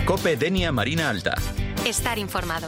COPE Denia Marina Alta. Estar informado.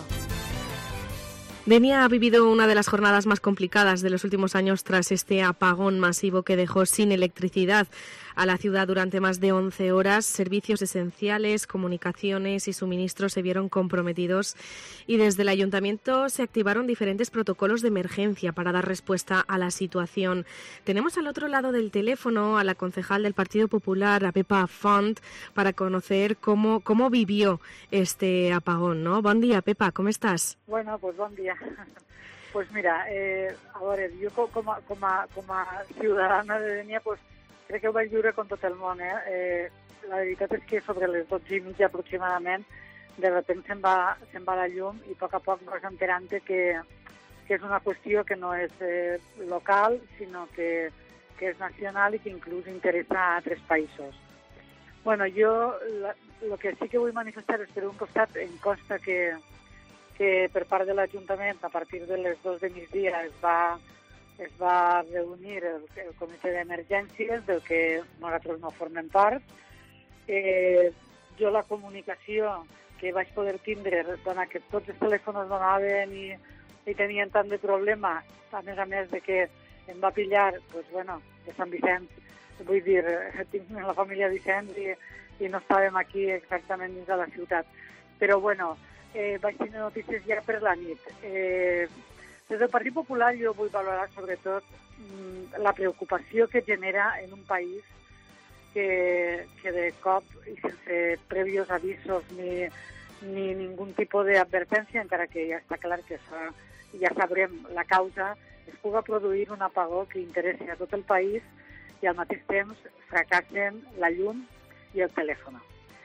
Denia ha vivido una de las jornadas más complicadas de los últimos años tras este apagón masivo que dejó sin electricidad a la ciudad durante más de 11 horas. Servicios esenciales, comunicaciones y suministros se vieron comprometidos y desde el ayuntamiento se activaron diferentes protocolos de emergencia para dar respuesta a la situación. Tenemos al otro lado del teléfono a la concejal del Partido Popular, a Pepa Font, para conocer cómo vivió este apagón, ¿no? Bon dia, Pepa, com estàs? Bueno, pues bon dia. Pues mira, a veure, jo com a ciutadana de Denia, pues, crec que ho vaig viure com tot el món. La veritat és que sobre les 12:30 aproximadament, de sobte se'n va la llum i a poc vas enterant-te que és una qüestió que no és local, sinó que és nacional i que inclús interessa a altres països. Bueno, jo el que sí que vull manifestar és, per un costat, em consta que per part de l'Ajuntament, a partir de les 2 de migdia, es va reunir el comitè d'emergències, del que nosaltres no formem part. Jo la comunicació que vaig poder tindre, donat que tots els telèfons donaven i tenien tant de problema, a més de que em va pillar, pues, bueno, de Sant Vicenç, vull dir, tinc la família Vicenç i no estàvem aquí exactament dins de la ciutat. Però, bueno, vaig tenir notícies ja per la nit. Des del Partit Popular jo vull valorar sobretot la preocupació que genera en un país que de cop i sense previos avisos ni ningú tipus d'advertència, encara que ja està clar que ja sabrem la causa, es puga produir un apagó que interessi a tot el país i al mateix temps fracassen la llum i el telèfon.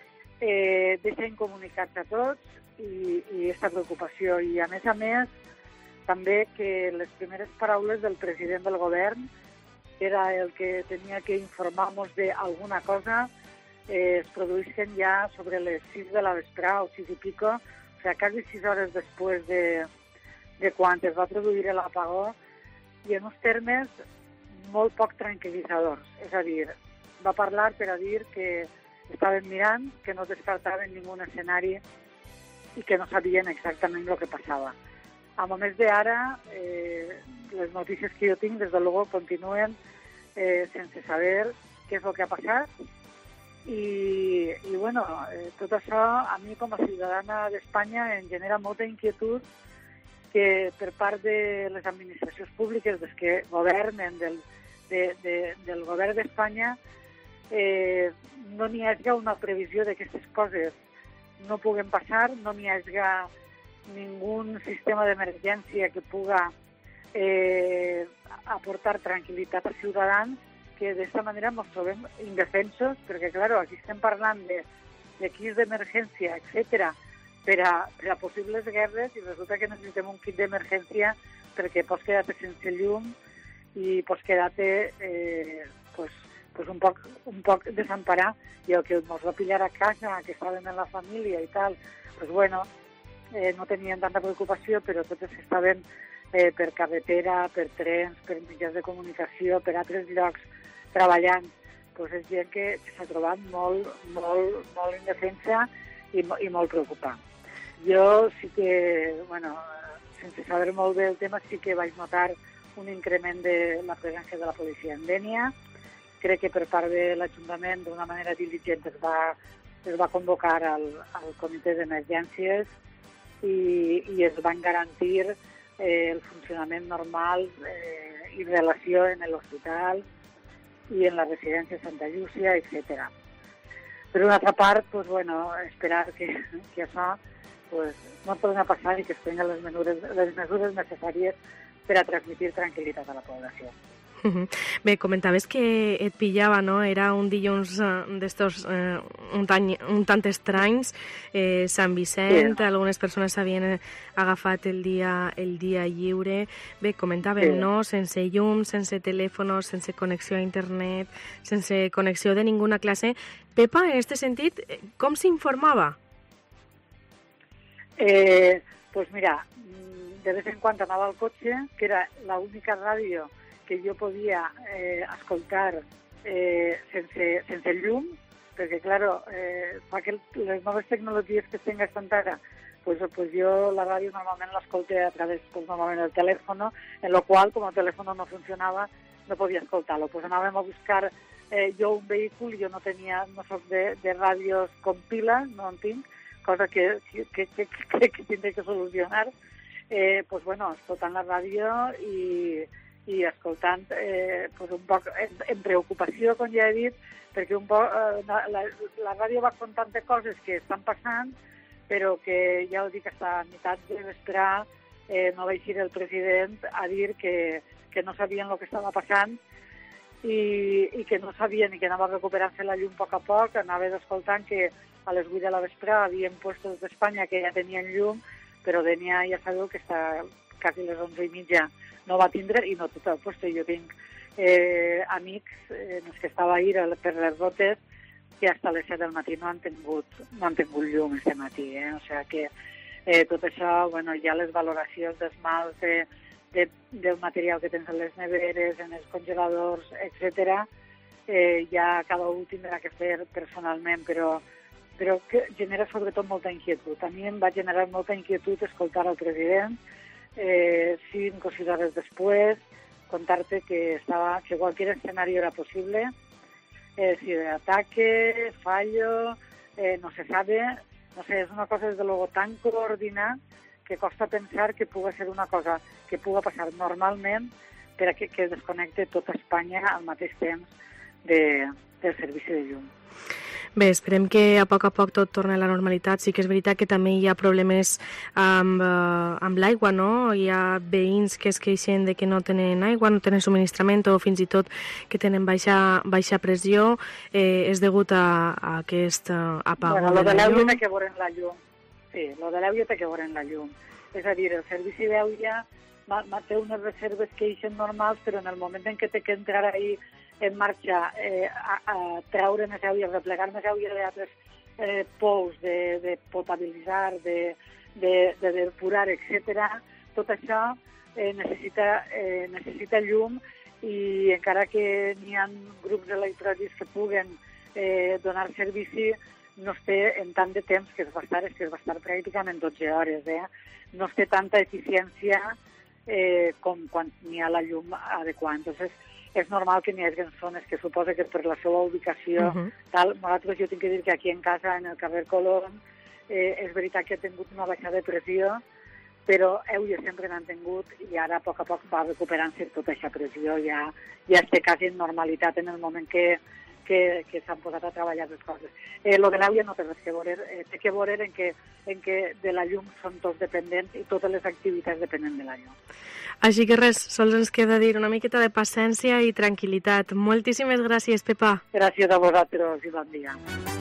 Deixen comunicats a tots i aquesta preocupació. I a més, també que les primeres paraules del president del govern, que era el que tenia que informar-nos d'alguna cosa, es produïssin ja sobre les 6 de la vesprada o 6 i pico, o sigui, quasi 6 hores després de quan es va produir l'apagó, i en uns termes molt poc tranquil·litzadors. És a dir, va parlar per a dir que estaven mirant, que no descartaven ningú escenari i que no sabien exactament el que passava. A moments d'ara, les notícies que jo tinc, des de luego, continuen sense saber què és el que ha passat. I bueno, tot això, a mi com a ciutadana d'Espanya, em genera molta inquietud que per part de les administracions públiques, des que governen del govern d'Espanya, no n'hi hagi una previsió d'aquestes coses no puguen passar, no n'hi hagi ningú sistema d'emergència que puga aportar tranquil·litat als ciutadans, que d'esta manera ens trobem indefensos, perquè, clar, aquí estem parlant d'equips d'emergència, etc., per a possibles guerres, i resulta que necessitem un kit d'emergència perquè pots quedar-te sense llum i pots quedar-te un poc desemparar, i el que ens va pillar a casa, que estàvem en la família i tal, bueno, no tenien tanta preocupació, però totes estaven per carretera, per trens, per mitjans de comunicació, per altres llocs treballant. És gent que s'ha trobat molt indefensa i molt preocupada. Jo sí que, sense saber molt bé el tema, sí que vaig notar un increment de la presència de la policia en Denia. Crec que per part de l'Ajuntament, d'una manera diligent, es va convocar al comitè d'emergències i es van garantir el funcionament normal i relació en l'hospital i en la residència de Santa Llúcia, etc. Per una altra part, esperar que això no torni a passar i que es prenguin les mesures necessàries per a transmitir tranquil·litat a la població. Bé, comentaves que et pillava, no? Era un dilluns d'estos un tant estranys, Sant Vicent, sí. Algunes persones s'havien agafat el dia lliure. Bé, comentàvem, sí. No? Sense llum, sense telèfons, sense connexió a internet, sense connexió de ninguna classe. Pepa, en aquest sentit, com s'informava? Pues mira, de vez en cuando anava al cotxe, que era l'única ràdio que jo podia escoltar sense llum, perquè, claro, fa que les noves tecnologies que estem gastant ara, pues jo la ràdio normalment l'escolté a través, pues, normalment del telèfon, en lo qual, com el telèfon no funcionava, no podia escoltar-lo. Pues anàvem a buscar jo un vehicle, jo no soc de ràdios com pila, no en tinc, cosa que crec que tindré que solucionar, pues bueno, escoltant la ràdio i escoltant pues un poc en preocupació, com ja he dit, perquè un poc la ràdio va contant de coses que estan passant, però que ja ho dic, a meitat de vespre no va eixir el president a dir que no sabien el que estava passant i que no sabien i que anava recuperant-se la llum a poc, anava escoltant que a les 8 de la vespre havien puestos d'Espanya que ja tenien llum, però Denia ja sabeu que està quasi les 11:30 no va tindre i no tot el puesto. Jo tinc amics els que estava ahir per les rotes que fins a les 7 del matí no han tingut llum este matí. O sigui que tot això, bueno, ja les valoracions dels mals del material que tens en les neveres, en els congeladors, etc. Ja cada un tindrà que fer personalment, però que genera sobretot molta inquietud. A mi em va generar molta inquietud escoltar al president 5 o 6 hores després, contar-te que cualquier escenario era posible, si de ataque, fallo, no se sabe, no sé, és una cosa desde luego tan coordinada que costa pensar que pugui ser una cosa que pugui passar normalment per a que desconnecte tota Espanya al mateix temps del servici de llum. Bé, esperem que a poc tot torni a la normalitat. Sí que és veritat que també hi ha problemes amb l'aigua, no? Hi ha veïns que es queixen de que no tenen aigua, no tenen subministrament o fins i tot que tenen baixa pressió. És degut a aquest apagó de la llum. Té que veure en la llum. Sí, lo de l'Euia té que veure en la llum. És a dir, el servici d'Euia té unes reserves que eixen normals, però en el moment en què té que entrar ahí en marxa a treure més aigua, a replegar més aigua d'altres pous, de potabilitzar, de depurar, etc. Tot això necessita llum i encara que n'hi ha grups electrònics que puguen donar servici, no es té en tant de temps, que es va estar pràcticament 12 hores. No es té tanta eficiència com quan n'hi ha la llum adequada. Entonces, és normal que n'hi hagi zones que suposa que per la seva ubicació, nosaltres jo tinc que dir que aquí en casa, en el carrer Colón, és veritat que ha tingut una baixada de pressió, però Euia sempre n'han tingut i ara a poc va recuperant-se tota aquesta pressió, ja està quasi en normalitat en el moment que s'han posat a treballar les coses. Lo de l'Euia no té res que veure, té que veure en que de la llum són tots dependents i totes les activitats depenen de la llum. Així que res, sols ens queda dir una miqueta de paciència i tranquil·litat. Moltíssimes gràcies, Pepa. Gràcies a vosaltres i bon dia.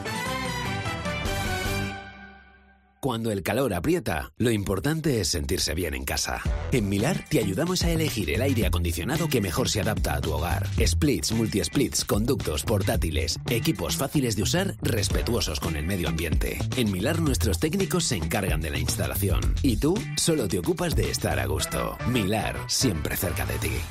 Cuando el calor aprieta, lo importante es sentirse bien en casa. En Milar te ayudamos a elegir el aire acondicionado que mejor se adapta a tu hogar. Splits, multi-splits, conductos, portátiles, equipos fáciles de usar, respetuosos con el medio ambiente. En Milar nuestros técnicos se encargan de la instalación y tú solo te ocupas de estar a gusto. Milar, siempre cerca de ti.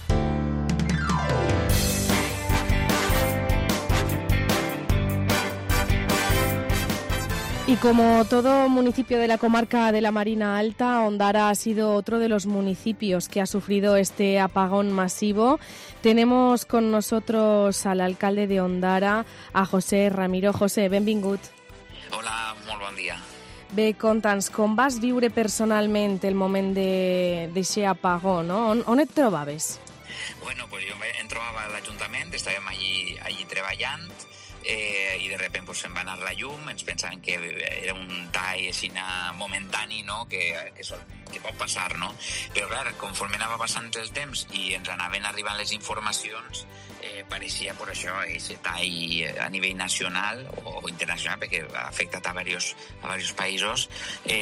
Y como todo municipio de la comarca de la Marina Alta, Ondara ha sido otro de los municipios que ha sufrido este apagón masivo. Tenemos con nosotros al alcalde de Ondara, a José Ramiro. José, benvingut. Hola, molt bon dia. Bé, conta'ns, com vas viure personalment el moment d'aquest apagó, no? On et trobaves? Bueno, pues jo em trobava a l'Ajuntament, estàvem allí treballant, i de repente pues, se'n va anar la llum, ens pensaven que era un tall així momentani, no? que pot passar, no? Però clar, conforme anava passant el temps i ens anaven arribant les informacions, pareixia per això aquest tall a nivell nacional o internacional, perquè ha afectat a diversos països,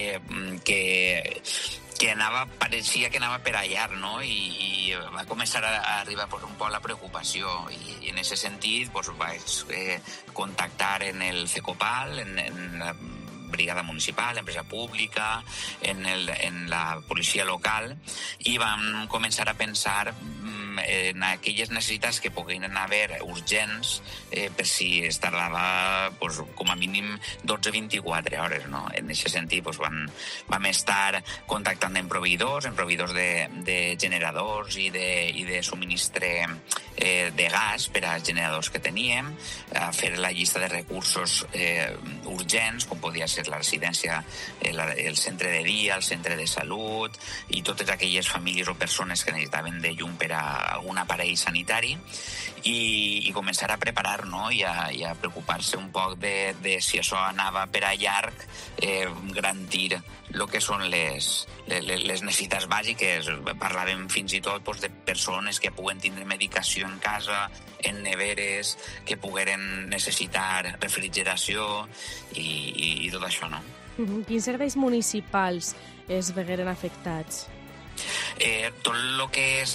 que pareixia que anava per allà, no? I va començar a arribar un poc la preocupació i en aquest sentit vaig contactar en el CECOPAL, en la brigada municipal, l'empresa pública, en la policia local, i vam començar a pensar en aquelles necessitats que puguin haver urgents, per si es tardava pues, com a mínim 12-24 hores. No? En aquest sentit pues, vam estar contactant amb proveïdors de generadors i de subministre de gas per als generadors que teníem, a fer la llista de recursos urgents, com podia ser la residència, el centre de dia, el centre de salut i totes aquelles famílies o persones que necessitaven de llum per a algun aparell sanitari i començar a preparar, no? I a preocupar-se un poc de si això anava per a llarg, garantir el que són les necessitats bàsiques. Parlàvem fins i tot de persones que puguen tindre medicació en casa, en neveres, que pogueren necessitar refrigeració i tot això, no? Quins serveis municipals es vegueren afectats? Tot el que és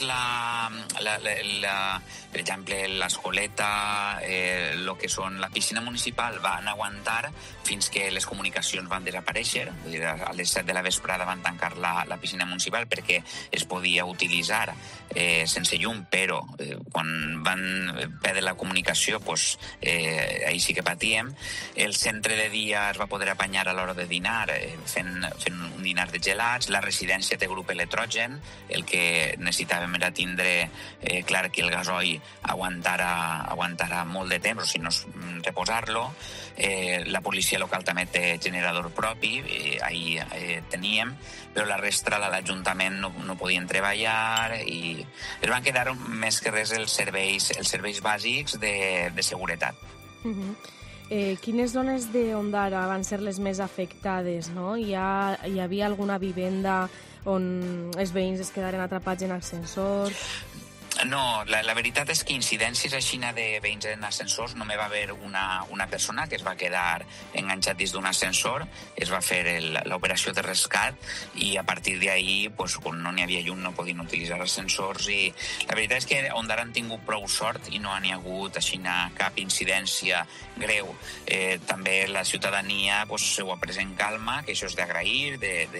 per exemple, l'escoleta, el que són la piscina municipal van aguantar fins que les comunicacions van desaparèixer. Vull dir, a les 7 de la vesprada van tancar la piscina municipal perquè es podia utilitzar sense llum, però quan van perdre la comunicació, pues, ahí sí que patíem. El centre de dia es va poder apanyar a l'hora de dinar, fent un dinar de gelats. La residència té grup electrogen. El que necessitàvem era tindre clar que el gasoil aguantara molt de temps, o si no, reposar-lo. La policia local també té generador propi, ahir teníem, però la resta, l'Ajuntament no podien treballar i es van quedar més que res els serveis bàsics de seguretat. Quines zones d'Ondara van ser les més afectades? No? Hi havia alguna vivenda on els veïns es quedaren atrapats en ascensors? No, la veritat és que incidències així de veïns en ascensors no me va haver una persona que es va quedar enganxat dins d'un ascensor, es va fer l'operació de rescat i a partir d'ahir, pues, quan no n'hi havia llum, no podien utilitzar ascensors i la veritat és que Ondara han tingut prou sort i no n'hi ha hagut així cap incidència greu. També la ciutadania pues, ho ha pres en calma, que això és d'agrair,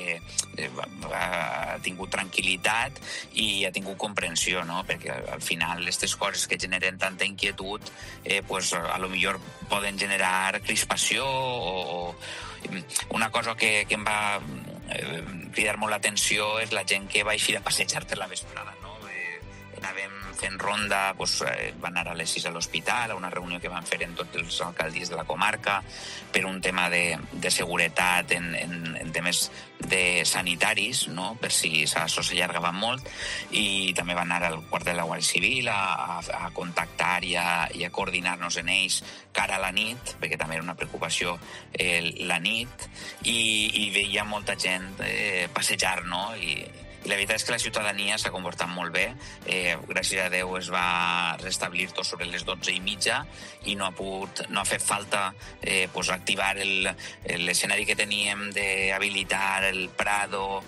ha tingut tranquil·litat i ha tingut comprensió, no? Perquè al final aquestes coses que generen tanta inquietud pues, a lo millor poden generar crispació o una cosa que em va cridar molt l'atenció és la gent que va eixir a passejar per la vesprada, no? Anàvem fent ronda, doncs, van anar a les 6 a l'hospital, a una reunió que van fer en tots els alcaldies de la comarca per un tema de seguretat en temes de sanitaris, no? Per si això s'allargava molt, i també van anar al quartel de la Guàrdia Civil a contactar i a coordinar-nos en ells cara a la nit, perquè també era una preocupació la nit, i veia molta gent passejar, no? I la veritat és que la ciutadania s'ha comportat molt bé. Gràcies a Déu es va restablir tot sobre les 12:30 i no ha fet falta activar l'escenari que teníem d'habilitar el Prado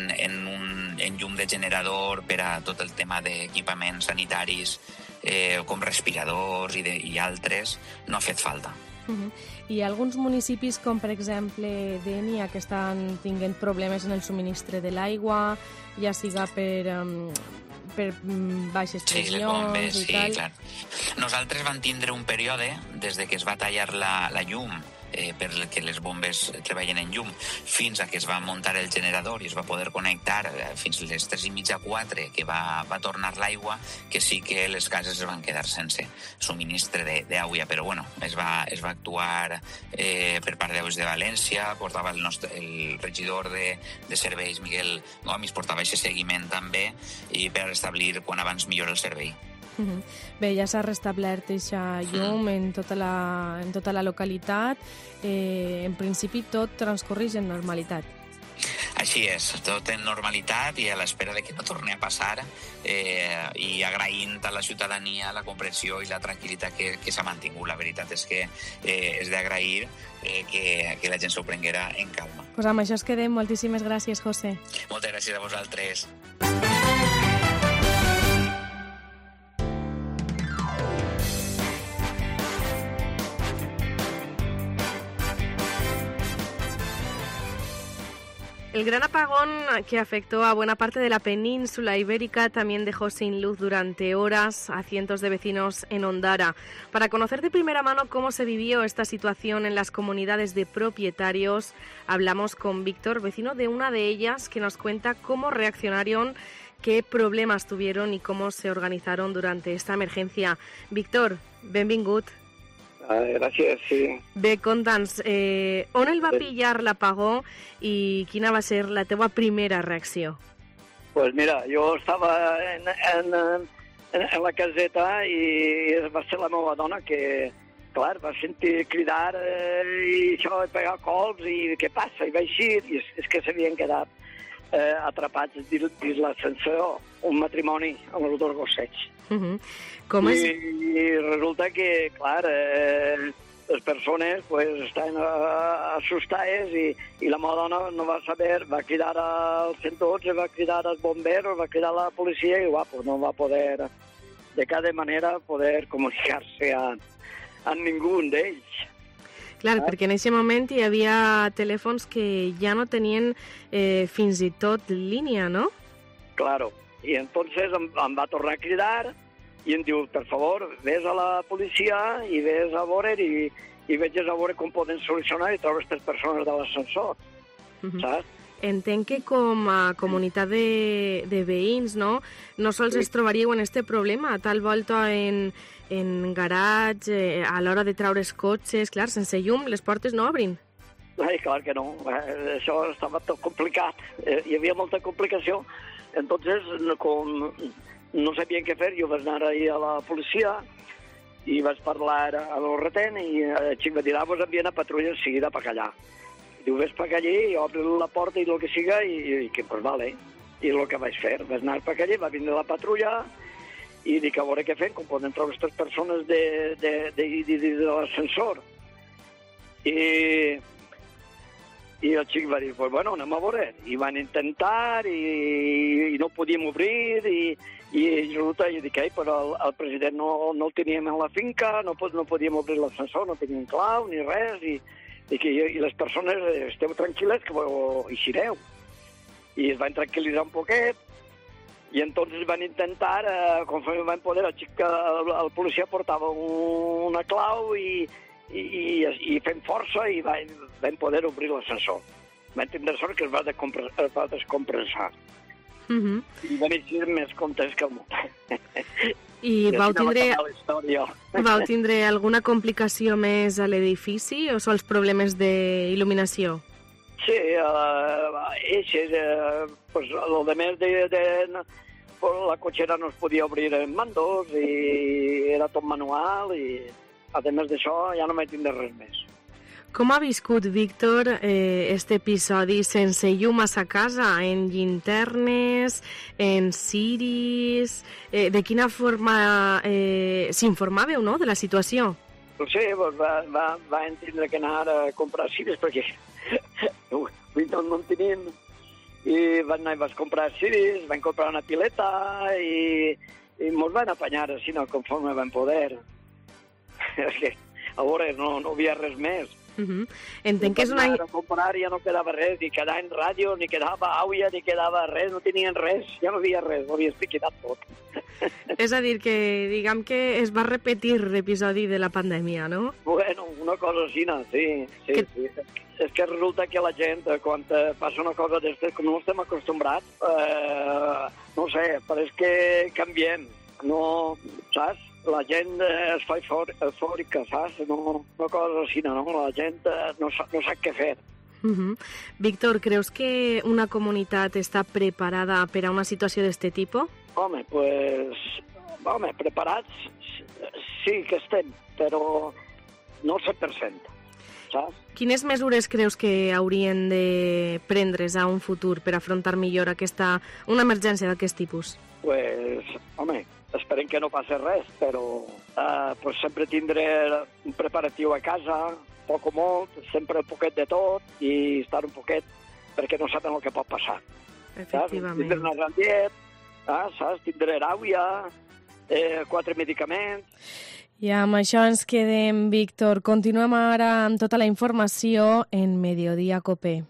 en llum de generador per a tot el tema d'equipaments sanitaris com respiradors i altres. No ha fet falta. Hi ha alguns municipis, com per exemple Dénia, que estan tinguent problemes en el subministre de l'aigua, ja siga per baixes pressions i tal. Sí, clar. Nosaltres vam tindre un període, des que es va tallar la llum, perquè les bombes treballen en llum, fins a que es va muntar el generador i es va poder connectar fins a les 3:30, 4, que va tornar l'aigua, que sí que les cases es van quedar sense subministre d'aigua, però bueno, es va actuar per part d'Aigües de València, portava el regidor de serveis, Miguel Gomis, portava aquest seguiment també, i per establir quan abans millor el servei. Bé, ja s'ha restablert aquesta llum en tota la localitat. En principi tot transcorreix en normalitat. Així és, tot en normalitat i a l'espera de que no torni a passar, i agraint a la ciutadania la comprensió i la tranquil·litat que s'ha mantingut. La veritat és que és d'agrair que la gent s'ho prenguera en calma. Pues amb això es quedem. Moltíssimes gràcies, José. Moltes gràcies a vosaltres. El gran apagón que afectó a buena parte de la península ibérica también dejó sin luz durante horas a cientos de vecinos en Ondara. Para conocer de primera mano cómo se vivió esta situación en las comunidades de propietarios, hablamos con Víctor, vecino de una de ellas, que nos cuenta cómo reaccionaron, qué problemas tuvieron y cómo se organizaron durante esta emergencia. Víctor, benvingut. Gràcies, sí. Bé, conta'ns, on el va pillar l'apagó i quina va ser la teua primera reacció? Pues mira, jo estava en la caseta i va ser la meva dona que, clar, va sentir cridar i això, pegar colps i què passa? I va eixir, i és que s'havien quedat atrapats dins l'ascensor, un matrimoni amb els dos gossets. Com és? I resulta que, clar, les persones pues, estan assustades i la meva dona no va saber, va cridar al 112, va cridar als bombers, va cridar a la policia i guapo, no va poder de cada manera poder comunicar-se amb ningú d'ells. Clar, perquè en aquest moment hi havia telèfons que ja no tenien fins i tot línia, no? Claro, i entonces em va tornar a cridar i em diu, per favor, ves a la policia i ves a veure i veges a veure com poden solucionar i trobar aquestes persones de l'ascensor, saps? Entenc que com a comunitat de veïns, no sols es trobaríeu en este problema, a tal volta en garatge, a l'hora de traure's cotxes, clar, sense llum, les portes no obrin. Ai, clar que no, això estava tot complicat, hi havia molta complicació, entonces, com no sabien què fer, jo vaig anar ahir a la policia i vaig parlar a l'Orretén i el xic va dir, vos envien a patrulla en seguida per allà. Diu, ves per allí i obri la porta i el que siga i que, pues vale. I el que vaig fer, vaig anar per allí, va vindre la patrulla i dic, a veure què fem, com poden trobar aquestes persones de l'ascensor. I el xic va dir, pues bueno, anem a veure. I van intentar i no podíem obrir i resulta, i dic, però el president no el teníem a la finca, no podíem obrir l'ascensor, no teníem clau ni res i les persones esteu tranquil·les que eixireu. I es van tranquil·litzar un poquet i entonces van intentar, conforme van poder, el policia portava una clau i fent força i van poder obrir l'ascensor. Van tindre sort que es va descompressar. I van eixir més contents que el món. I vau tindre alguna complicació més a l'edifici o sols problemes d'il·luminació? Sí, el de més la cotxera no es podia obrir en mandos i era tot manual i a més d'això ja no vaig tindre res més. Com ha viscut, Víctor, este episodi sense llum a sa casa, en llinternes, en ciris? De quina forma s'informàveu, no?, de la situació? Sí, va entendre que anar a comprar ciris perquè no en tenien. I van anar i vas comprar ciris, van comprar una pileta i mos van apanyar així, conforme van poder. A veure, no havia res més. Entenc que és una... A comprar ja no quedava res, ni quedava en ràdio, ni quedava àuia, ni quedava res, no tenien res, ja no havia res, ho havia liquidat tot. És a dir, que diguem que es va repetir l'episodi de la pandèmia, no? Bueno, una cosa així, sí. És que resulta que la gent, quan passa una cosa d'estes, com no estem acostumbrats, no sé, pareix que canviem, no, saps? La gent es fa eufòrica, saps? Una cosa així, no? La gent no sap què fer. Víctor, creus que una comunitat està preparada per a una situació d'este tipus? Home, preparats sí que estem, però no al 100%, saps? Quines mesures creus que haurien de prendre's a un futur per afrontar millor una emergència d'aquest tipus? Home, esperem que no passi res, però sempre tindré un preparatiu a casa, poc o molt, sempre un poquet de tot, i estar un poquet, perquè no saben el que pot passar. Efectivament. Tindré una gran llet, saps? Tindré àuia, 4 medicaments... I amb això ens quedem, Víctor. Continuem ara amb tota la informació en Mediodía Copé.